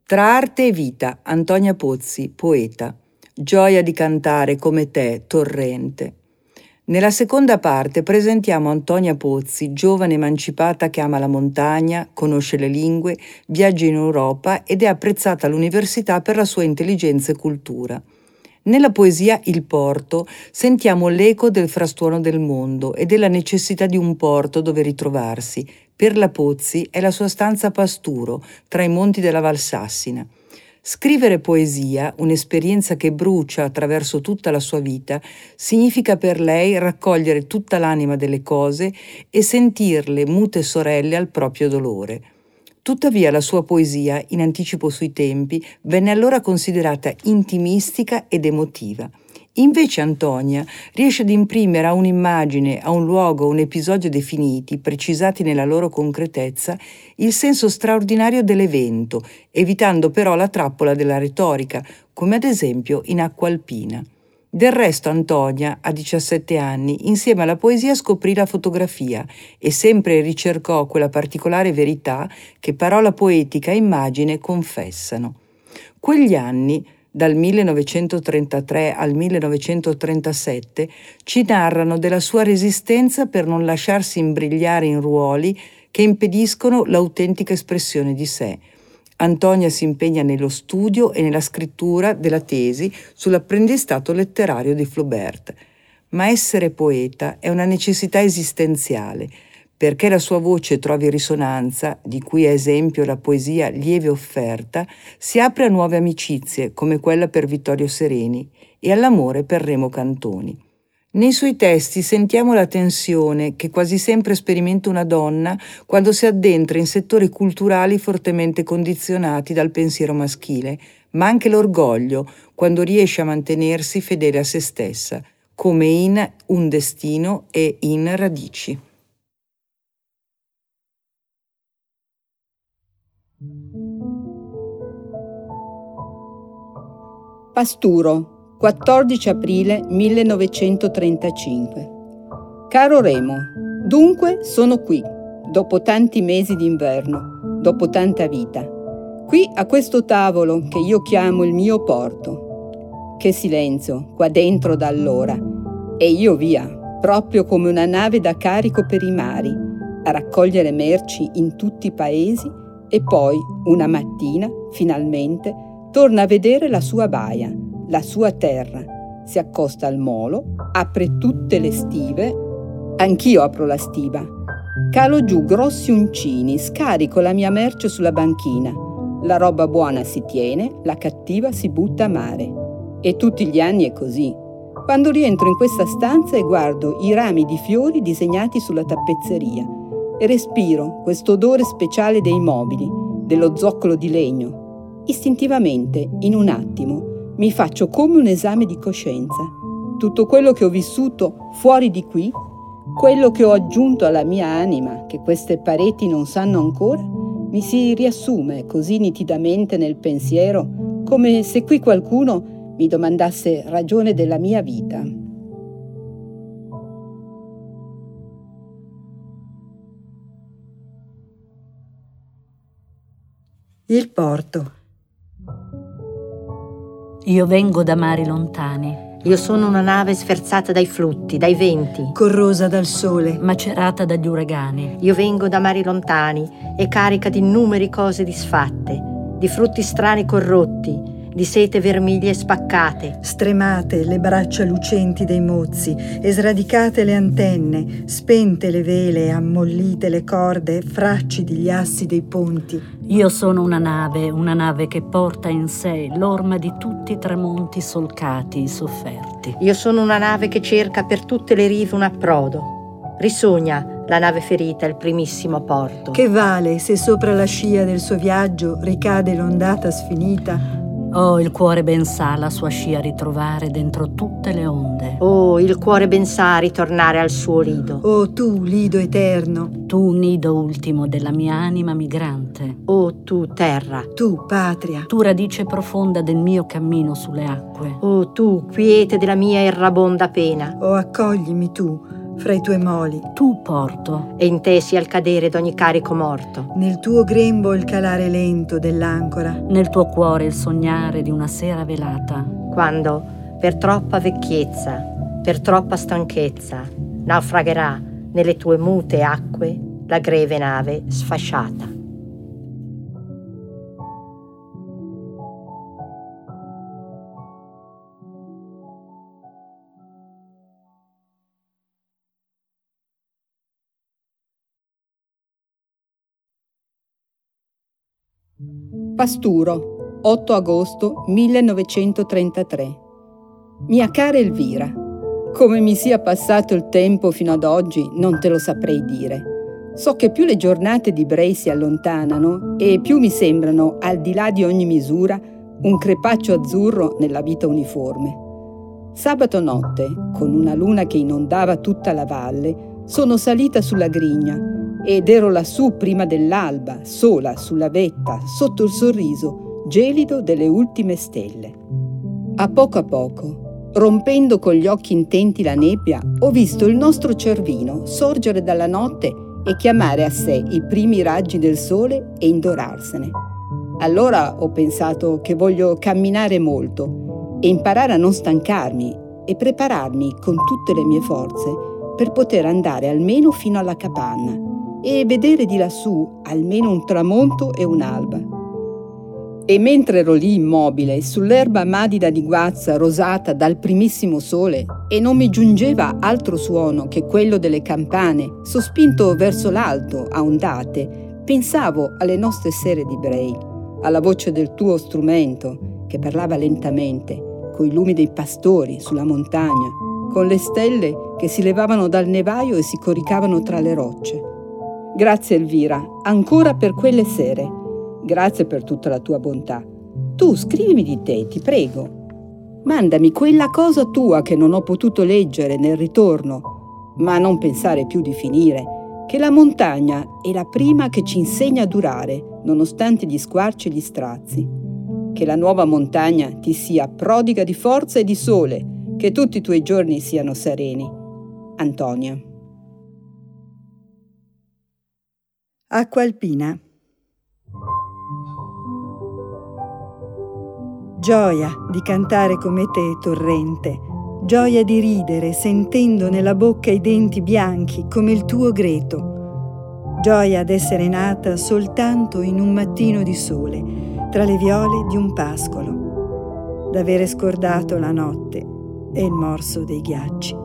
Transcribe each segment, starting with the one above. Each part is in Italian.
Tra arte e vita, Antonia Pozzi, poeta. Gioia di cantare come te, torrente. Nella seconda parte presentiamo Antonia Pozzi, giovane emancipata che ama la montagna, conosce le lingue, viaggia in Europa ed è apprezzata all'università per la sua intelligenza e cultura. Nella poesia Il porto sentiamo l'eco del frastuono del mondo e della necessità di un porto dove ritrovarsi. Per la Pozzi è la sua stanza a Pasturo, tra i monti della Valsassina. Scrivere poesia, un'esperienza che brucia attraverso tutta la sua vita, significa per lei raccogliere tutta l'anima delle cose e sentirle mute sorelle al proprio dolore. Tuttavia la sua poesia, in anticipo sui tempi, venne allora considerata intimistica ed emotiva. Invece Antonia riesce ad imprimere a un'immagine, a un luogo, a un episodio definiti, precisati nella loro concretezza, il senso straordinario dell'evento, evitando però la trappola della retorica, come ad esempio in Acqua Alpina. Del resto Antonia, a 17 anni, insieme alla poesia scoprì la fotografia e sempre ricercò quella particolare verità che parola poetica e immagine confessano. Quegli anni, dal 1933 al 1937, ci narrano della sua resistenza per non lasciarsi imbrigliare in ruoli che impediscono l'autentica espressione di sé. Antonia si impegna nello studio e nella scrittura della tesi sull'apprendistato letterario di Flaubert. Ma essere poeta è una necessità esistenziale. Perché la sua voce trovi risonanza, di cui è esempio la poesia Lieve offerta, si apre a nuove amicizie, come quella per Vittorio Sereni, e all'amore per Remo Cantoni. Nei suoi testi sentiamo la tensione che quasi sempre sperimenta una donna quando si addentra in settori culturali fortemente condizionati dal pensiero maschile, ma anche l'orgoglio quando riesce a mantenersi fedele a se stessa, come in Un destino e in Radici. Pasturo, 14 aprile 1935. Caro Remo, dunque sono qui, dopo tanti mesi d'inverno, dopo tanta vita, qui a questo tavolo che io chiamo il mio porto. Che silenzio qua dentro da allora, e io via, proprio come una nave da carico per i mari, a raccogliere merci in tutti i paesi e poi, una mattina, finalmente, torna a vedere la sua baia, la sua terra, si accosta al molo, apre tutte le stive, anch'io apro la stiva, calo giù grossi uncini, scarico la mia merce sulla banchina, la roba buona si tiene, la cattiva si butta a mare. E tutti gli anni è così. Quando rientro in questa stanza e guardo i rami di fiori disegnati sulla tappezzeria e respiro questo odore speciale dei mobili, dello zoccolo di legno, istintivamente, in un attimo, mi faccio come un esame di coscienza. Tutto quello che ho vissuto fuori di qui, quello che ho aggiunto alla mia anima, che queste pareti non sanno ancora, mi si riassume così nitidamente nel pensiero, come se qui qualcuno mi domandasse ragione della mia vita. Il porto. Io vengo da mari lontani. Io sono una nave sferzata dai flutti, dai venti, Corrosa dal sole. Macerata dagli uragani. Io vengo da mari lontani e carica di innumeri cose disfatte, di frutti strani corrotti, di sete vermiglie spaccate. Stremate le braccia lucenti dei mozzi, e sradicate le antenne, spente le vele, ammollite le corde, fraccidi gli assi dei ponti. Io sono una nave che porta in sé l'orma di tutti i tramonti solcati, sofferti. Io sono una nave che cerca per tutte le rive un approdo. Risogna la nave ferita il primissimo porto. Che vale se sopra la scia del suo viaggio ricade l'ondata sfinita? Oh, il cuore ben sa la sua scia ritrovare dentro tutte le onde. Oh, il cuore ben sa ritornare al suo lido. Oh, tu, lido eterno. Tu, nido ultimo della mia anima migrante. Oh, tu, terra. Tu, patria. Tu, radice profonda del mio cammino sulle acque. Oh, tu, quiete della mia errabonda pena. Oh, accoglimi tu, fra i tuoi moli. Tu porto. E in te sia il cadere d'ogni carico morto. Nel tuo grembo il calare lento dell'ancora. Nel tuo cuore il sognare di una sera velata. Quando, per troppa vecchiezza, per troppa stanchezza, naufragherà nelle tue mute acque la greve nave sfasciata. Pasturo, 8 agosto 1933. Mia cara Elvira, come mi sia passato il tempo fino ad oggi non te lo saprei dire. So che più le giornate di Bray si allontanano e più mi sembrano, al di là di ogni misura, un crepaccio azzurro nella vita uniforme. Sabato notte, con una luna che inondava tutta la valle, sono salita sulla grigna ed ero lassù prima dell'alba, sola sulla vetta, sotto il sorriso gelido delle ultime stelle. A poco, rompendo con gli occhi intenti la nebbia, ho visto il nostro Cervino sorgere dalla notte e chiamare a sé i primi raggi del sole e indorarsene. Allora ho pensato che voglio camminare molto e imparare a non stancarmi e prepararmi con tutte le mie forze per poter andare almeno fino alla capanna e vedere di lassù almeno un tramonto e un'alba. E mentre ero lì immobile, sull'erba madida di guazza rosata dal primissimo sole, e non mi giungeva altro suono che quello delle campane, sospinto verso l'alto a ondate, pensavo alle nostre sere di Bray, alla voce del tuo strumento che parlava lentamente, coi lumi dei pastori sulla montagna, con le stelle che si levavano dal nevaio e si coricavano tra le rocce. Grazie Elvira, ancora per quelle sere. Grazie per tutta la tua bontà. Tu scrivimi di te, ti prego. Mandami quella cosa tua che non ho potuto leggere nel ritorno, ma non pensare più di finire, che la montagna è la prima che ci insegna a durare, nonostante gli squarci e gli strazi. Che la nuova montagna ti sia prodiga di forza e di sole, che tutti i tuoi giorni siano sereni. Antonia. Acqua alpina. Gioia di cantare come te, torrente, gioia di ridere sentendo nella bocca i denti bianchi come il tuo greto, gioia d'essere nata soltanto in un mattino di sole, tra le viole di un pascolo, d'avere scordato la notte e il morso dei ghiacci.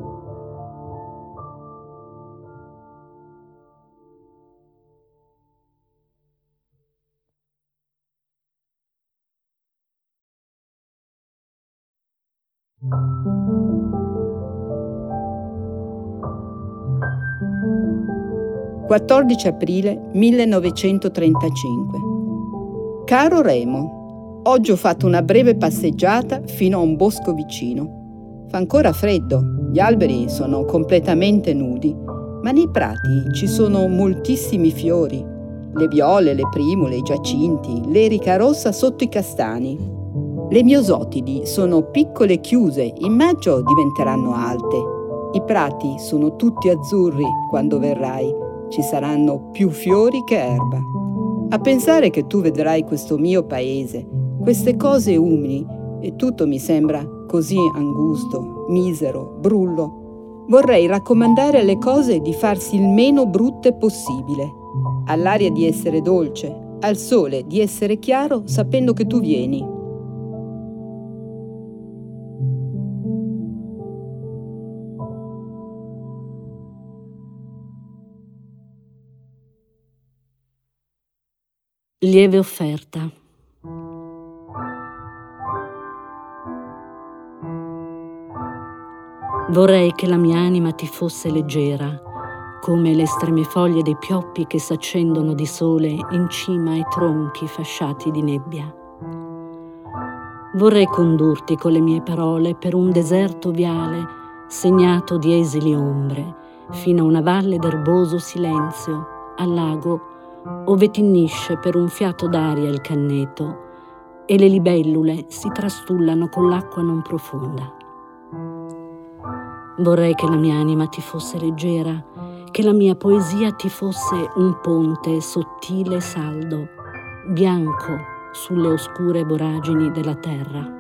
– 14 aprile 1935. Caro Remo, oggi ho fatto una breve passeggiata fino a un bosco vicino. Fa ancora freddo, gli alberi sono completamente nudi, ma nei prati ci sono moltissimi fiori, le viole, le primule, i giacinti, l'erica rossa sotto i castani. Le miosotidi sono piccole e chiuse, in maggio diventeranno alte. I prati sono tutti azzurri quando verrai, ci saranno più fiori che erba. A pensare che tu vedrai questo mio paese, queste cose umili, e tutto mi sembra così angusto, misero, brullo. Vorrei raccomandare alle cose di farsi il meno brutte possibile, all'aria di essere dolce, al sole di essere chiaro sapendo che tu vieni. Lieve offerta. Vorrei che la mia anima ti fosse leggera, come le estreme foglie dei pioppi che s'accendono di sole in cima ai tronchi fasciati di nebbia. Vorrei condurti con le mie parole per un deserto viale segnato di esili ombre, fino a una valle d'erboso silenzio, al lago ove tinnisce per un fiato d'aria il canneto e le libellule si trastullano con l'acqua non profonda. Vorrei che la mia anima ti fosse leggera, che la mia poesia ti fosse un ponte sottile e saldo, bianco sulle oscure voragini della terra.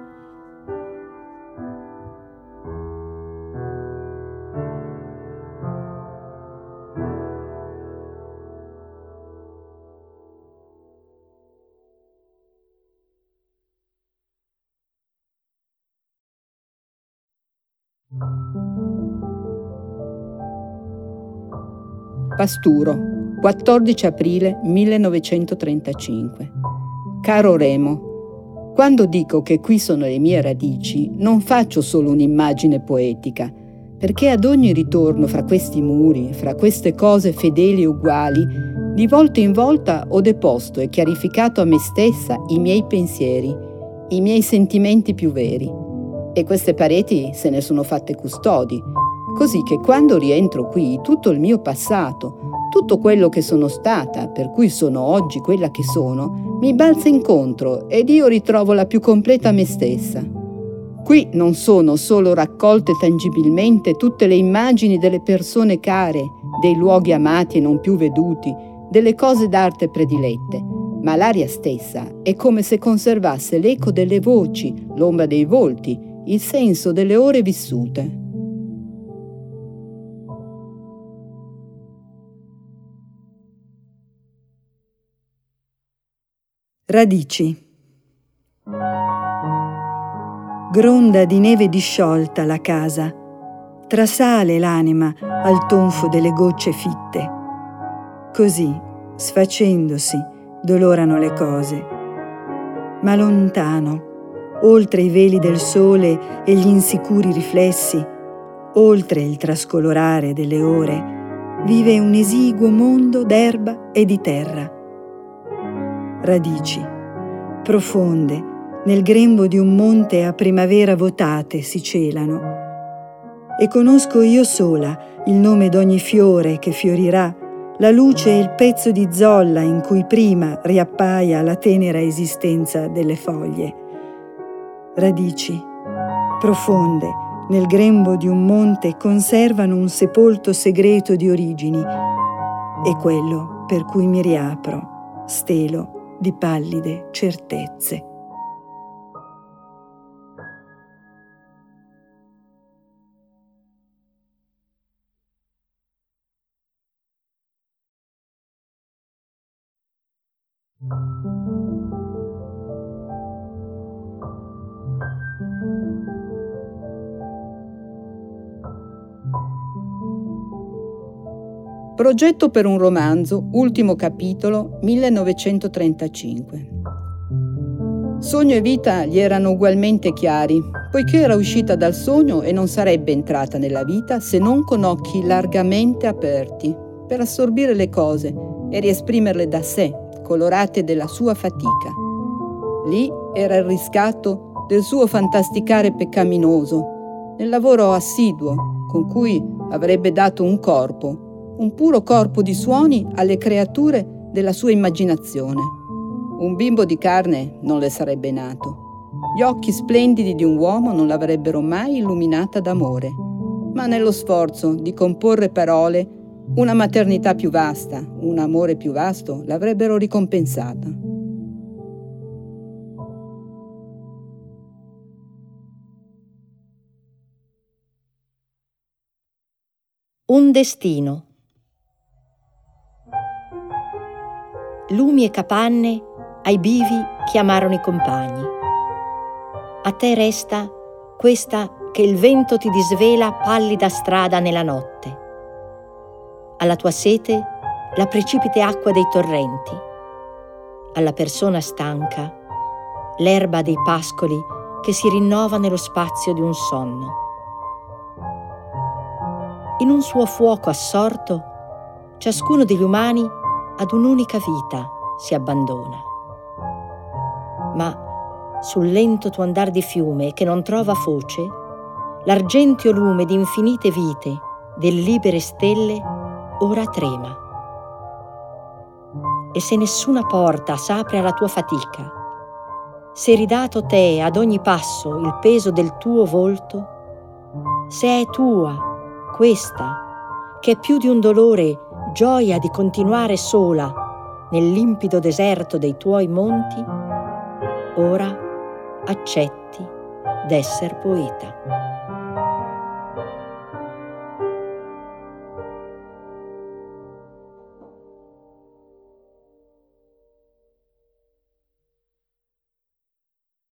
Pasturo, 14 aprile 1935. Caro Remo, quando dico che qui sono le mie radici, non faccio solo un'immagine poetica, perché ad ogni ritorno fra questi muri, fra queste cose fedeli e uguali, di volta in volta ho deposto e chiarificato a me stessa i miei pensieri, i miei sentimenti più veri. E queste pareti se ne sono fatte custodi, così che quando rientro qui tutto il mio passato, tutto quello che sono stata, per cui sono oggi quella che sono, mi balza incontro ed io ritrovo la più completa me stessa. Qui non sono solo raccolte tangibilmente tutte le immagini delle persone care, dei luoghi amati e non più veduti, delle cose d'arte predilette, ma l'aria stessa è come se conservasse l'eco delle voci, l'ombra dei volti, il senso delle ore vissute. Radici. Gronda di neve disciolta la casa, trasale l'anima al tonfo delle gocce fitte. Così, sfacendosi, dolorano le cose. Ma lontano, oltre i veli del sole e gli insicuri riflessi, oltre il trascolorare delle ore, vive un esiguo mondo d'erba e di terra. Radici, profonde, nel grembo di un monte a primavera votate si celano. E conosco io sola il nome d'ogni fiore che fiorirà, la luce e il pezzo di zolla in cui prima riappaia la tenera esistenza delle foglie. Radici, profonde, nel grembo di un monte conservano un sepolto segreto di origini, e quello per cui mi riapro, stelo di pallide certezze. Progetto per un romanzo, ultimo capitolo, 1935. Sogno e vita gli erano ugualmente chiari, poiché era uscita dal sogno e non sarebbe entrata nella vita se non con occhi largamente aperti, per assorbire le cose e riesprimerle da sé, colorate della sua fatica. Lì era il riscatto del suo fantasticare peccaminoso, nel lavoro assiduo con cui avrebbe dato un corpo, un puro corpo di suoni alle creature della sua immaginazione. Un bimbo di carne non le sarebbe nato. Gli occhi splendidi di un uomo non l'avrebbero mai illuminata d'amore, ma nello sforzo di comporre parole, una maternità più vasta, un amore più vasto l'avrebbero ricompensata. Un destino. Lumi e capanne ai bivi chiamarono i compagni. A te resta questa che il vento ti disvela pallida strada nella notte. Alla tua sete la precipite acqua dei torrenti. Alla persona stanca l'erba dei pascoli che si rinnova nello spazio di un sonno. In un suo fuoco assorto, ciascuno degli umani ad un'unica vita si abbandona. Ma sul lento tuo andar di fiume che non trova foce, l'argenteo lume di infinite vite delle libere stelle ora trema. E se nessuna porta s'apre alla tua fatica, se ridato te ad ogni passo il peso del tuo volto, se è tua questa, che è più di un dolore, gioia di continuare sola nel limpido deserto dei tuoi monti, ora accetti d'esser poeta.